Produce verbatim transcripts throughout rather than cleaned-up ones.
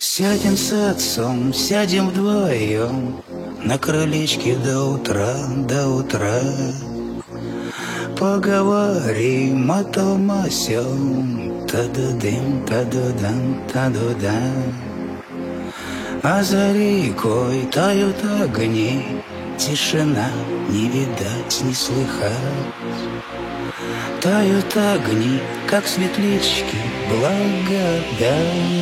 Сядем с отцом, сядем вдвоем на крылечке до утра, до утра. Поговорим о том о сём, та-ду-дым, та-ду-дам, та-ду-дам. А за рекой тают огни, тишина не видать, не слыхать. Тают огни, как светлячки, благодать.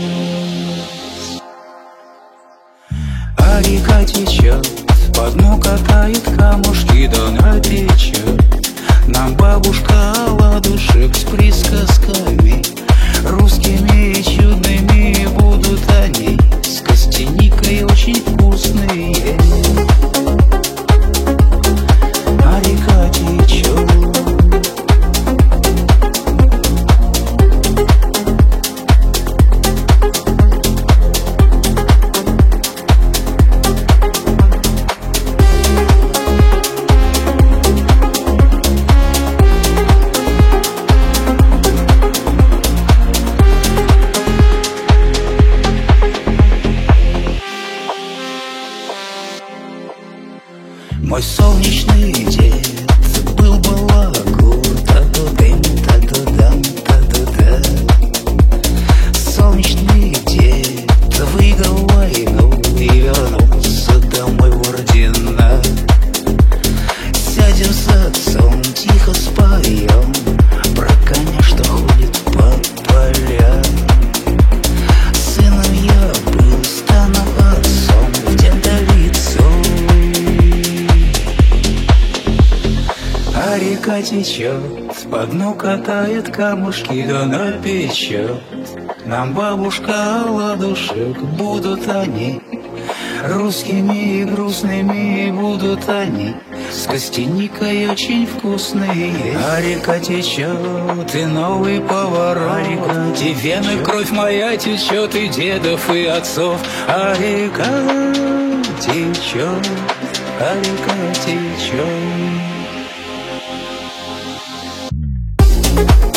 А река течет, по дну катает камушки, да напечет нам бабушка оладушек с присказками русскими и чудными. Будут они с костяникой очень вкусные. А река течет. Мой солнечный дед был балагур, та-ду-дым, та-ду-дам, та-ду-да. Солнечный дед выиграл войну и вернулся домой в ордена. Сядем с отцом, тихо споем про коня, что ходит по полям. Сыном я был, стану отцом в дедовицу. А река течет, по дну катает камушки, да напечет нам бабушка оладушек. Будут они русскими и грустными, будут они с костяникой очень вкусные. А река течет, и новый поворот, и вены кровь моя течет, и дедов, и отцов. А река течет, а река течет.